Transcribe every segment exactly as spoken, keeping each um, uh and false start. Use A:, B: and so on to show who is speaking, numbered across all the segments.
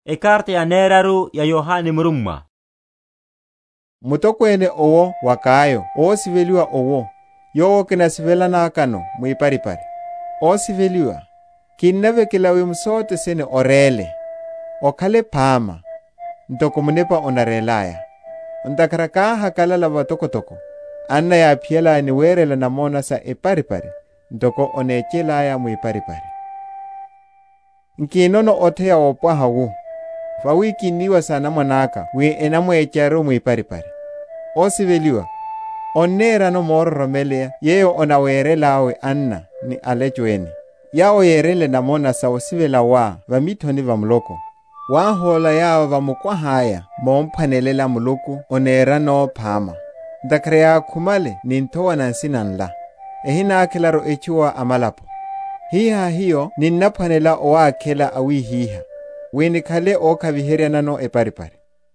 A: Ekarte ya neraru ya Yohane murumma.
B: Mutokwene owo wakayo, o siveliwa owo, yo kina sivela nakano muiparipari. O siveliwa, kinave kilawi msote sene orele, okale pama, ntoko munepa onarelaya. Ntakarakaha kalala watokotoko, anna ya piela ni werela namona sa eparipari, ntoko onechelaya muiparipari. Nkinono otea opwaha wu. Fawiki niwa sana mwanaka, wi enamwecharu muiparipari. O siveliwa, onera no moro romelea, yeo onawerelawe anna ni alechweni. Yao yerele namona sa osivela wa, vamithoni vamuloko. Wahola yao vamukwa haya, mompanelela muluku, onera no pama. Ndakare ya kumale, nintowa nansinanla. Ehina akilaro echuwa amalapo. Hiha hiyo, ninnapanela owa akela awi hiha. Winikale o kaviheria nano eparipari.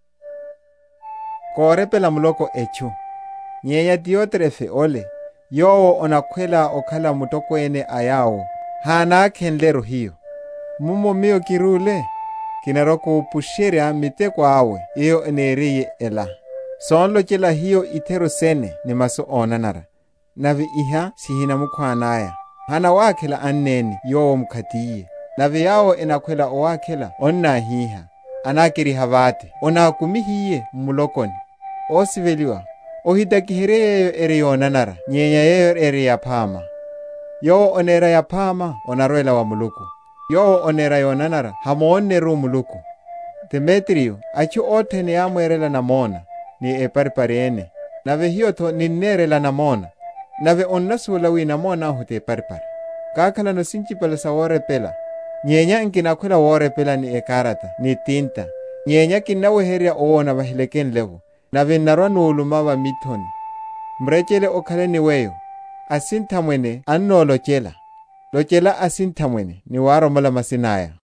B: Korepela muloko echu. Nyeya Diotrefe ole. Yo onakwela okala mutokwene ayao. Hana kenlero hiyo. Mumo mio kirule. Kinaroko upusheria miteko awe. Iyo eneriye ela. Sonlo chela hiyo itero sene ni maso onanara. Navi iha sihina mukwanaya. Hana wakela anneni yo mkatiye. Navi yao enakwela owakela onna hiha. Anakiri havate. Onakumihiye mulokoni. O siveliwa. Ohidakihere yeyo ere yonanara. Nyenya yeyo ere ya pama. Yo onera ya pama onaroela wa muluku. Yo onera yonanara hamoneru muluku. Demetrio achu otene ya mwerela namona. Ni eparipariene. Nave hiyo to ninerela namona. Nave onnasula wi namona hute paripari. Kakala no sinchipala sa wore pela. Nyenya nkinakwela wore pela ni ekarata, ni tinta. Nyenya kinaweheria owo na vahileken levo. Na vinarwa nuuluma wa mithoni. Mrechele okale ni weyo. Asinta mwene anno lochela. Lochela asinta mwene ni waro mala masinaya.